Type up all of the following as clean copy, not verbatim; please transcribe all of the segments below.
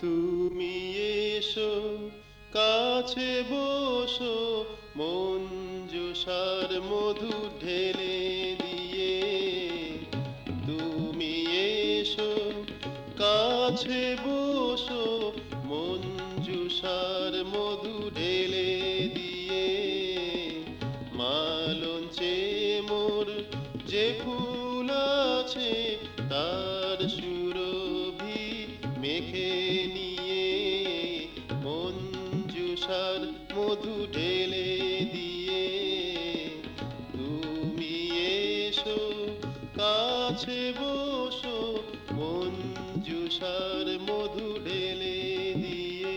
তুমি এসো কাছে বসো মঞ্জুষার মধু ঢেলে দিয়ে। তুমি এসো কাছে বসো মঞ্জুষার মধু ঢেলে দিয়ে। মালঞ্চে মোর যে ফুল আছে তার সুরভি মেখে নিয়ে মঞ্জুষার মধু ঢেলে দিয়ে। তুমি এসো কাছে বসো মঞ্জুষার মধু ঢেলে দিয়ে।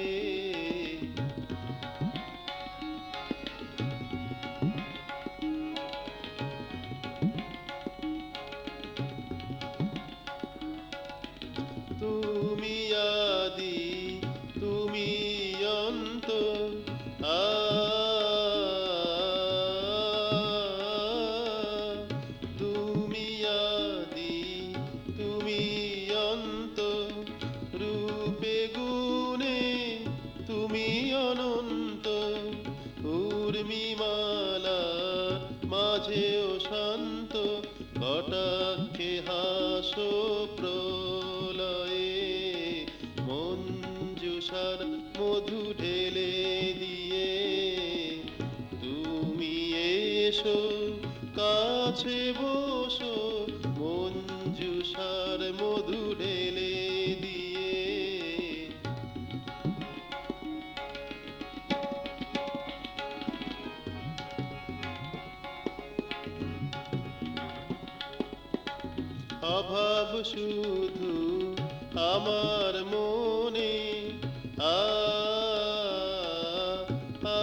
তুমি আদি তুমি অন্ত, আ তুমি আদি তুমি অন্ত, রূপে গুণে তুমি অনন্ত। উর্মিমালা মাঝেও শান্ত, কটাক্ষে হাসো প্রলয়ে মঞ্জুষার মধু ঢেলে দিয়ে। তুমি এসো কাছে বসো মঞ্জুষার মধু ঢেলে দিয়ে। অভাব শুধু আমার মনে, আ আ,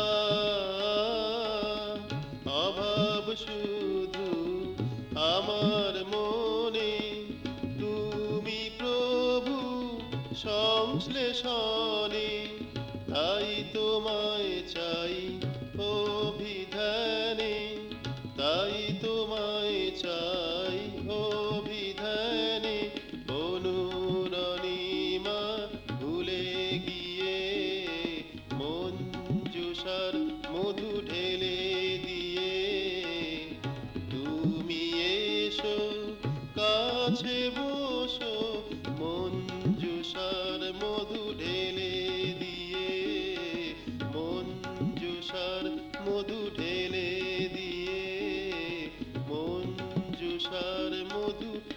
অভাব শুধু আমার মনে। তুমি প্রভু সংশ্লেষণে, তাই তোমায় চাই অভিধানে, তাই তোমায় চাই অভিধানে। অনুরণিমা ভুলে গিয়ে মঞ্জুষার মধু ঢেলে দিয়ে। তুমি এসো কাছে বসো মঞ্জুষার মধু ঢেলে দিয়ে। মঞ্জুষার মধু ঢেলে দিয়ে। মঞ্জুষার মধু